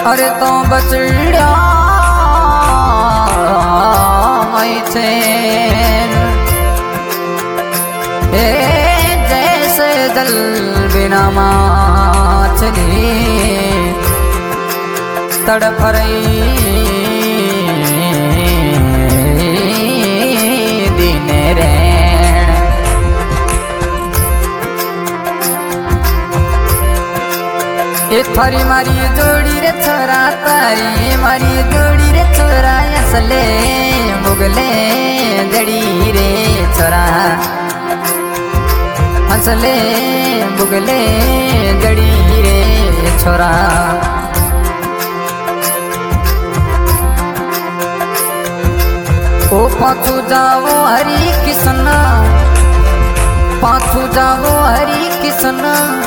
अरे तो बचड़ा थे जैसे जल बिना माछली तड़फ रही दिन रैण। ये थारी मारी जोड़ी रे छोरा, तारी मारी जोड़ी रे छोरा, असले मुगले जड़ी रे छोरा, असले मुगले जड़ी रे छोरा। ओ पाछू जाओ हरि किशन, पाछू जाओ हरि किशन,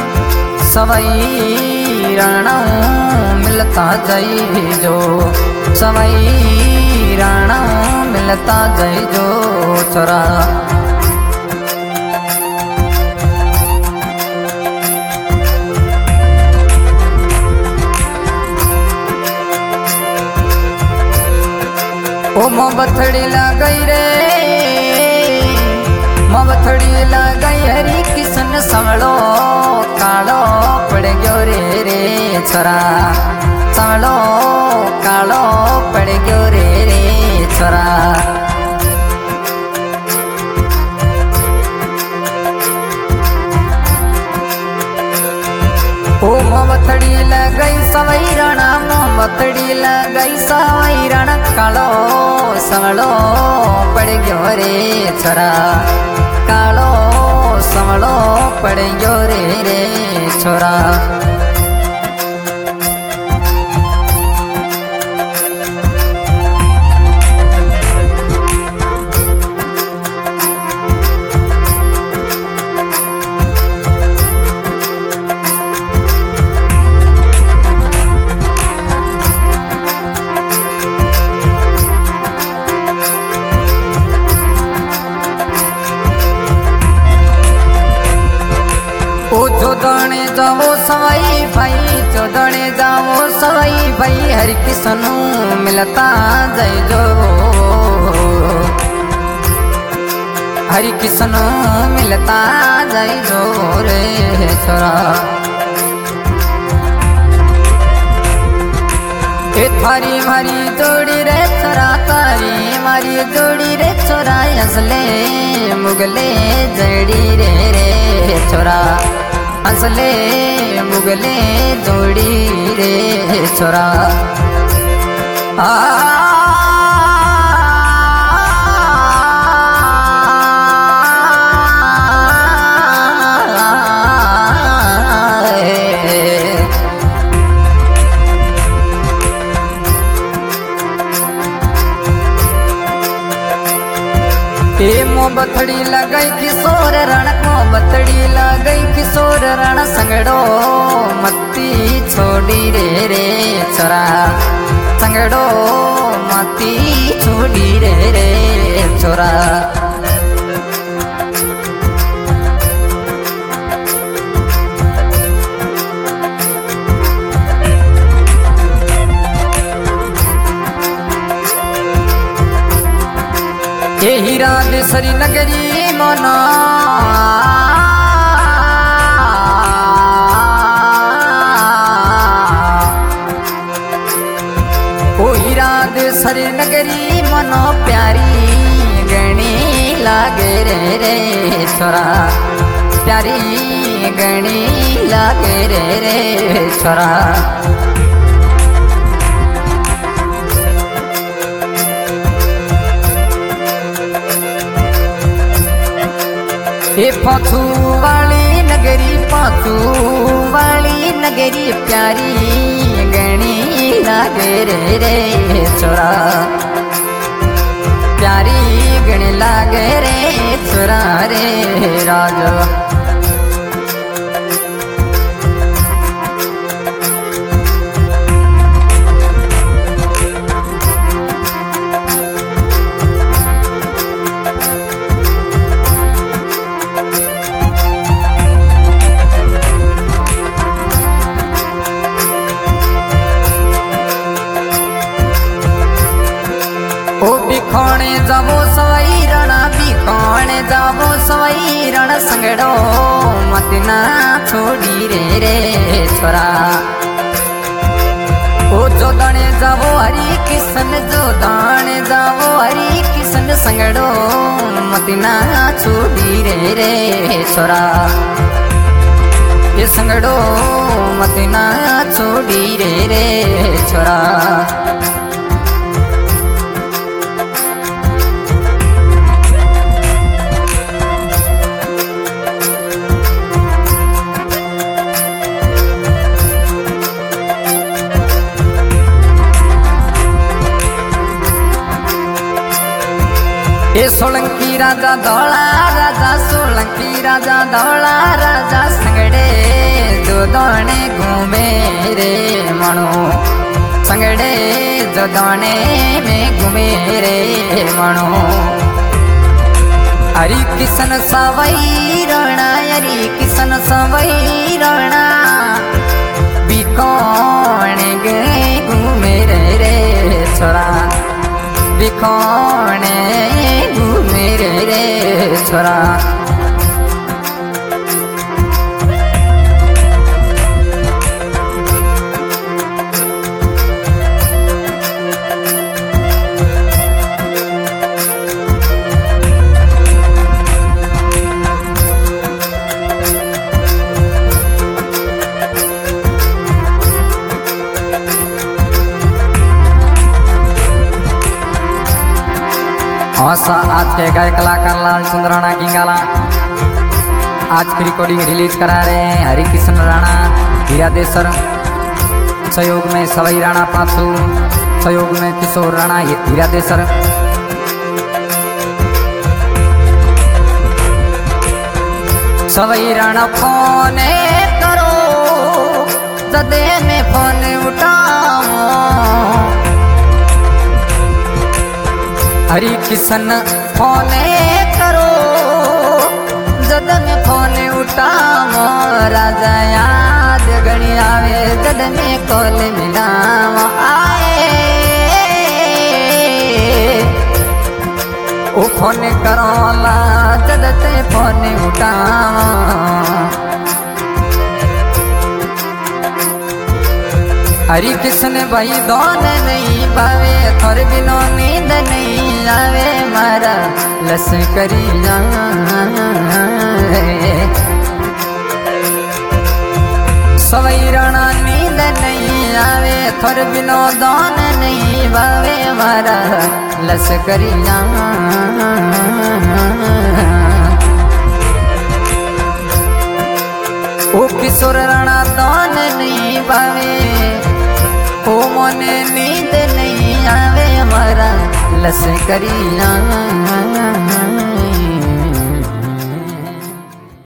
सवाई राणा मिलता जाई जो, सवाई राणा मिलता जाई जो छोरा। ओ मोबथड़ी लगाई रे, मोबथड़ी लगाई हरी किशन, संवलो कालो पड़ गयो रे छोरा, संवलो कालो पड़ गयो रे छोरा। ओ मोबथड़ी लगाई सवाई राणा, मोबथड़ी लगाई सवाई राणा, कालो संवलो पड़ गयो रे छोरा, कालो संवलो पड़ गयो रे छोरा। चौदने जाओ सवाई भाई, चौदने जाओ सवाई भाई, हरि किशन मिलता जय जो, हरि किशन मिलता जय जो रे छोरा। ए थारी मारी जोड़ी रे छोरा, तारी मारी जोड़ी रे छोरा, असले मुगले जड़ी रे छोरा, असले मुगले जोड़ी रे छोरा। मोबथड़ी लगाई किशोर रण, मोबथड़ी लगाई किशोर रण, संगड़ो मत्ती छोड़ी रे छोरा, संगड़ो मत्ती छोड़ी रे छोरा। ये हीरा देसरी नगरी मना, ओ हीरा देसरी नगरी मनो प्यारी गणी लागे रे छोरा, प्यारी गणी लागे रे छोरा। ये पाछू वाली नगरी, पाछू वाली नगरी, प्यारी गणी लागे रे छोरा, प्यारी गणी लागे रे छोरा रे राजा। ना छोड़ी रे छोरा। ओ जो दाने जावो हरी किशन, जो दाने जावो हरी किशन संगड़ो मत ना छोड़ी रे छोरा। ये संगड़ो मत ना छोड़ी रे छोरा। ए सोलंकी राजा धौला राजा, सोलंकी राजा धौला राजा संगड़े जो दाने घूमे रे मणो, संगड़े जो दाने में घूमे रे मणो। हरि किशन सवई रणा, हरि किशन सवई रणा बिकोने गए घूमे रे छोरा, बिकोने घूमे रे छोरा। औसा आज के गाय कलाकार लालचंद राणा गिंगाला आज की रिकॉर्डिंग रिलीज करा रहे हैं। हरि किशन राणा हीरा देसर, सहयोग में सवई राणा पासू, सहयोग में किशोर राणा हीरा देसर। सवई राणा फोन करो जदे में फोन उठाओ, हरि किशन फोन करो जद में फोन उठाओ। राजा याद गणी आवे जद में कॉल मिलाव आए, ओ फोन करो ला जद ते फोन उठाओ। हरि किशन भाई दोन नहीं पावे, थोर बिनो नींद नहीं आवे मारा लश्करी सवई राणा नींद नहीं आवे, थोर बिनो दोन नहीं पावे मारा लश्करी। ओ किशोर राणा दोन नहीं पावे, ओ मोने नींद नहीं आवे हमारा लश्करी।